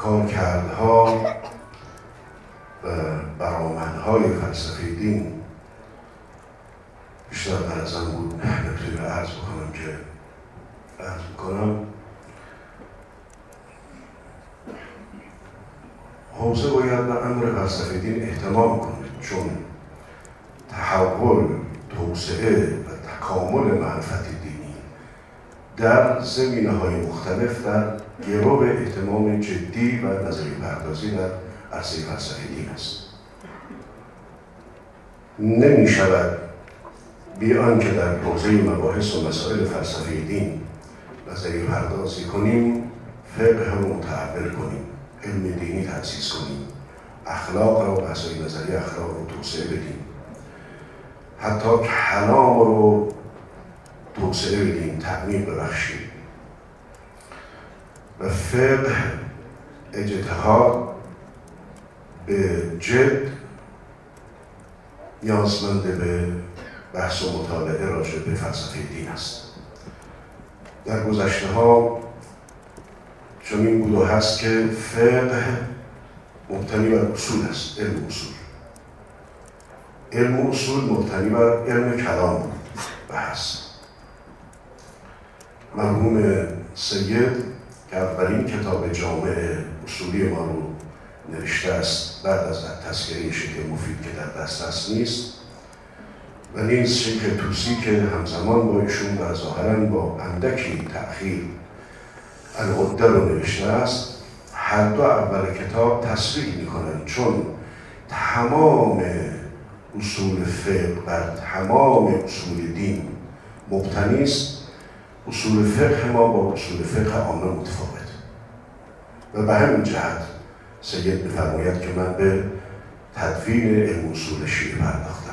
کارکردها و برآمدهای فلسفه دین بیشتر در ازم بود نبتونی رو عرض بکنم. حوزه باید به امر فلسفه دین اهتمام کنه، چون تحول، توسعه و تکامل معرفت دینی در زمینه‌های مختلف در گرو اهتمام جدی و نظری پردازی در عرصه فلسفه دین است. نمی شود بی آنکه در حوزه مباحث و مسائل فلسفه دین نظری پردازی کنیم، فقه رو متحول کنیم، علم دینی تأسیس کنیم، اخلاق را و بحث‌های نظری اخلاق رو توسعه بدیم، حتی کلام رو توسعه بدیم، تعمیق ببخشیم و فقه اجتهاد به جد نیازمند به بحث و مطالعه راجع به فلسفه دین است. در گذشته ها چنین بود و هست که فقه مبتنی بر اصول است، علم اصول مبتنی بر علم کلام بود و هست. مرحوم سید که اولین کتاب جامع اصولی ما رو نوشته است بعد از تذکره شیخ مفید که در دسترس نیست، و نیز شیخ توسی که همزمان با ایشون و ظاهراً با اندکی تأخیر العده رو نوشته است، هر دو اول کتاب تصریح میکنن چون تمام اصول فقه بر تمام اصول دین مبتنی است، اصول فقه ما با اصول فقه عامه متفاوت و به همین جهت سید می‌فرماید که من به تدوین علم اصول شیعه پرداختم.